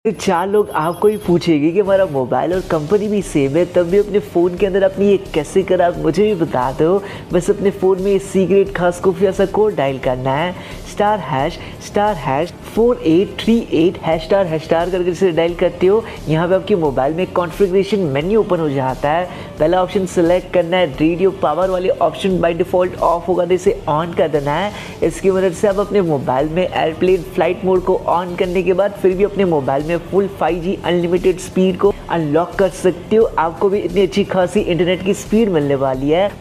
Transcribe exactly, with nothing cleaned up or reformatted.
तो चार लोग आपको ही पूछेंगे कि हमारा मोबाइल और कंपनी भी सेम है, तब भी अपने फ़ोन के अंदर आपने ये कैसे करा, आप मुझे भी बता दो। बस अपने फ़ोन में सीक्रेट खास खुफिया सा कोड डायल करना है, star hash star hash four eight three eight hash star hash star करके इसे डायल करते हो। यहाँ पे आपके मोबाइल में कॉन्फ़िगरेशन मेन्यू ओपन हो जाता है। पहला ऑप्शन सेलेक्ट करना है, रेडियो पावर वाले ऑप्शन बाय डिफ़ॉल्ट ऑफ होगा तो इसे ऑन कर देना है। इसकी मदद से आप अपने मोबाइल में एयरप्लेन फ्लाइट मोड को ऑन करने के बाद फिर भी अपने मोबाइल में full five G unlimited speed को अनलॉक कर सकते हो। आपको भी इतनी अच्छी खासी इंटरनेट की स्पीड मिलने वाली है।